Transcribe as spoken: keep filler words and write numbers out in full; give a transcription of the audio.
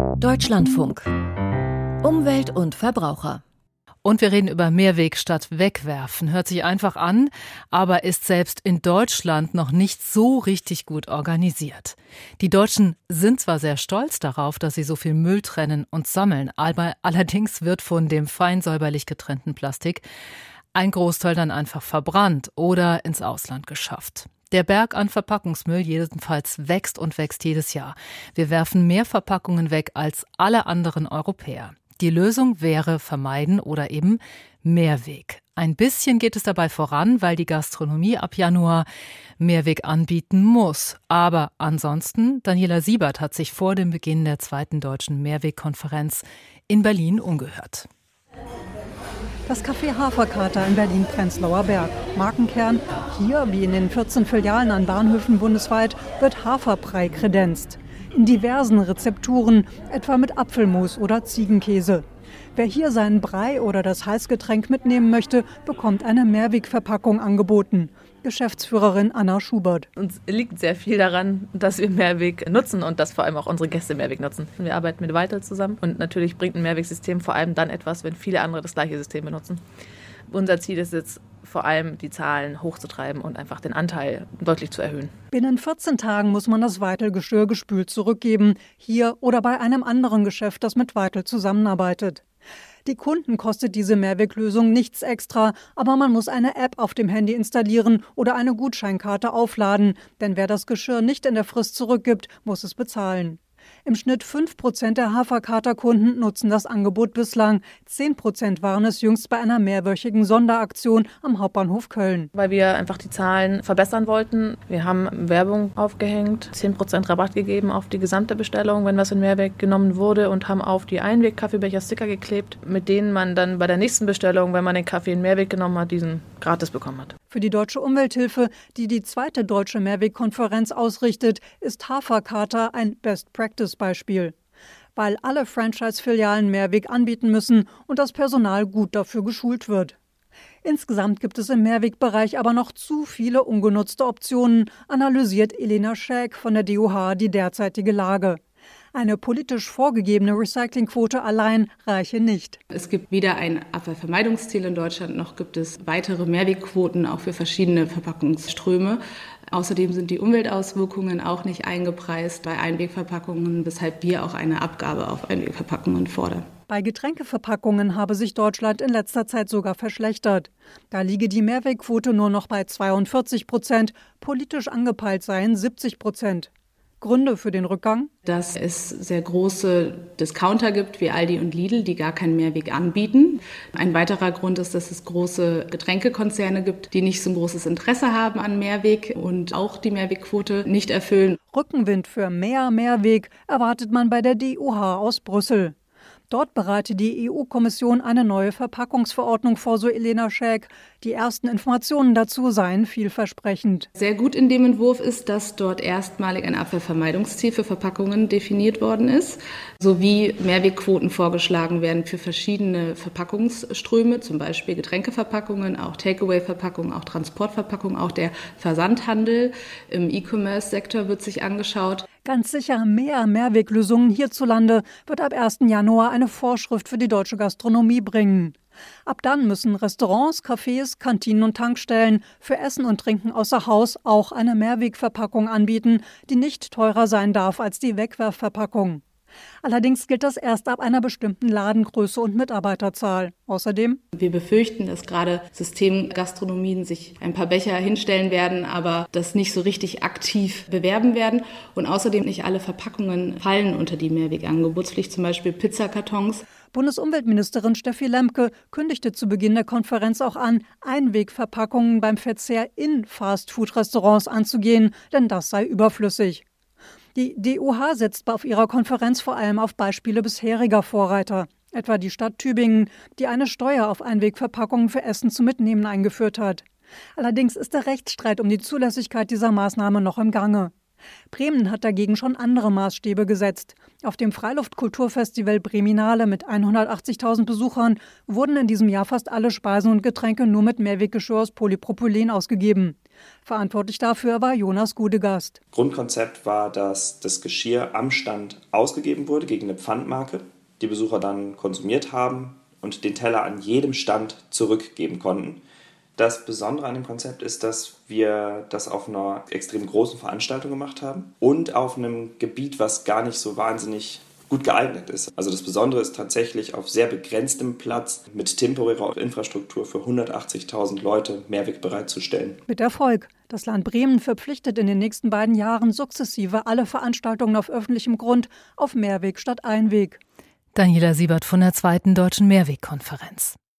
Deutschlandfunk. Umwelt und Verbraucher. Und wir reden über Mehrweg statt Wegwerfen. Hört sich einfach an, aber ist selbst in Deutschland noch nicht so richtig gut organisiert. Die Deutschen sind zwar sehr stolz darauf, dass sie so viel Müll trennen und sammeln, aber allerdings wird von dem fein säuberlich getrennten Plastik ein Großteil dann einfach verbrannt oder ins Ausland geschafft. Der Berg an Verpackungsmüll jedenfalls wächst und wächst jedes Jahr. Wir werfen mehr Verpackungen weg als alle anderen Europäer. Die Lösung wäre vermeiden oder eben Mehrweg. Ein bisschen geht es dabei voran, weil die Gastronomie ab Januar Mehrweg anbieten muss. Aber ansonsten, Daniela Siebert hat sich vor dem Beginn der zweiten deutschen Mehrwegkonferenz in Berlin umgehört. Das Café Haferkater in Berlin-Prenzlauer Berg. Markenkern: hier, wie in den vierzehn Filialen an Bahnhöfen bundesweit, wird Haferbrei kredenzt. In diversen Rezepturen, etwa mit Apfelmus oder Ziegenkäse. Wer hier seinen Brei oder das Heißgetränk mitnehmen möchte, bekommt eine Mehrwegverpackung angeboten. Geschäftsführerin Anna Schubert. Uns liegt sehr viel daran, dass wir Mehrweg nutzen und dass vor allem auch unsere Gäste Mehrweg nutzen. Wir arbeiten mit Vital zusammen und natürlich bringt ein Mehrwegsystem vor allem dann etwas, wenn viele andere das gleiche System benutzen. Unser Ziel ist jetzt vor allem, die Zahlen hochzutreiben und einfach den Anteil deutlich zu erhöhen. Binnen vierzehn Tagen muss man das Vital-Geschirr gespült zurückgeben. Hier oder bei einem anderen Geschäft, das mit Vital zusammenarbeitet. Die Kunden kostet diese Mehrweglösung nichts extra, aber man muss eine App auf dem Handy installieren oder eine Gutscheinkarte aufladen. Denn wer das Geschirr nicht in der Frist zurückgibt, muss es bezahlen. Im Schnitt fünf Prozent der Haferkater-Kunden nutzen das Angebot bislang. zehn Prozent waren es jüngst bei einer mehrwöchigen Sonderaktion am Hauptbahnhof Köln. Weil wir einfach die Zahlen verbessern wollten. Wir haben Werbung aufgehängt, zehn Prozent Rabatt gegeben auf die gesamte Bestellung, wenn was in Mehrweg genommen wurde, und haben auf die Einweg-Kaffeebecher Sticker geklebt, mit denen man dann bei der nächsten Bestellung, wenn man den Kaffee in Mehrweg genommen hat, diesen gratis bekommen hat. Für die Deutsche Umwelthilfe, die die zweite deutsche Mehrwegkonferenz ausrichtet, ist Haferkater ein Best-Practice-Beispiel. Weil alle Franchise-Filialen Mehrweg anbieten müssen und das Personal gut dafür geschult wird. Insgesamt gibt es im Mehrwegbereich aber noch zu viele ungenutzte Optionen, analysiert Elena Schäk von der D O H die derzeitige Lage. Eine politisch vorgegebene Recyclingquote allein reiche nicht. Es gibt weder ein Abfallvermeidungsziel in Deutschland, noch gibt es weitere Mehrwegquoten auch für verschiedene Verpackungsströme. Außerdem sind die Umweltauswirkungen auch nicht eingepreist bei Einwegverpackungen, weshalb wir auch eine Abgabe auf Einwegverpackungen fordern. Bei Getränkeverpackungen habe sich Deutschland in letzter Zeit sogar verschlechtert. Da liege die Mehrwegquote nur noch bei zweiundvierzig Prozent, politisch angepeilt seien siebzig Prozent. Gründe für den Rückgang? Dass es sehr große Discounter gibt wie Aldi und Lidl, die gar keinen Mehrweg anbieten. Ein weiterer Grund ist, dass es große Getränkekonzerne gibt, die nicht so ein großes Interesse haben an Mehrweg und auch die Mehrwegquote nicht erfüllen. Rückenwind für mehr Mehrweg erwartet man bei der D O H aus Brüssel. Dort bereitet die E U-Kommission eine neue Verpackungsverordnung vor, so Elena Schäk. Die ersten Informationen dazu seien vielversprechend. Sehr gut in dem Entwurf ist, dass dort erstmalig ein Abfallvermeidungsziel für Verpackungen definiert worden ist, sowie Mehrwegquoten vorgeschlagen werden für verschiedene Verpackungsströme, zum Beispiel Getränkeverpackungen, auch Takeaway-Verpackungen, auch Transportverpackungen, auch der Versandhandel. Im E-Commerce-Sektor wird sich angeschaut. Ganz sicher mehr Mehrweglösungen hierzulande wird ab ersten Januar eine Vorschrift für die deutsche Gastronomie bringen. Ab dann müssen Restaurants, Cafés, Kantinen und Tankstellen für Essen und Trinken außer Haus auch eine Mehrwegverpackung anbieten, die nicht teurer sein darf als die Wegwerfverpackung. Allerdings gilt das erst ab einer bestimmten Ladengröße und Mitarbeiterzahl. Außerdem: Wir befürchten, dass gerade Systemgastronomien sich ein paar Becher hinstellen werden, aber das nicht so richtig aktiv bewerben werden. Und außerdem nicht alle Verpackungen fallen unter die Mehrwegangebotspflicht, zum Beispiel Pizzakartons. Bundesumweltministerin Steffi Lemke kündigte zu Beginn der Konferenz auch an, Einwegverpackungen beim Verzehr in Fastfood-Restaurants anzugehen, denn das sei überflüssig. Die D O H setzt auf ihrer Konferenz vor allem auf Beispiele bisheriger Vorreiter, etwa die Stadt Tübingen, die eine Steuer auf Einwegverpackungen für Essen zum Mitnehmen eingeführt hat. Allerdings ist der Rechtsstreit um die Zulässigkeit dieser Maßnahme noch im Gange. Bremen hat dagegen schon andere Maßstäbe gesetzt. Auf dem Freiluftkulturfestival Breminale mit hundertachtzigtausend Besuchern wurden in diesem Jahr fast alle Speisen und Getränke nur mit Mehrweggeschirr aus Polypropylen ausgegeben. Verantwortlich dafür war Jonas Gudegast. Grundkonzept war, dass das Geschirr am Stand ausgegeben wurde gegen eine Pfandmarke, die Besucher dann konsumiert haben und den Teller an jedem Stand zurückgeben konnten. Das Besondere an dem Konzept ist, dass wir das auf einer extrem großen Veranstaltung gemacht haben und auf einem Gebiet, was gar nicht so wahnsinnig gut geeignet ist. Also das Besondere ist tatsächlich auf sehr begrenztem Platz mit temporärer Infrastruktur für hundertachtzigtausend Leute Mehrweg bereitzustellen. Mit Erfolg. Das Land Bremen verpflichtet in den nächsten beiden Jahren sukzessive alle Veranstaltungen auf öffentlichem Grund auf Mehrweg statt Einweg. Daniela Siebert von der zweiten Deutschen Mehrwegkonferenz.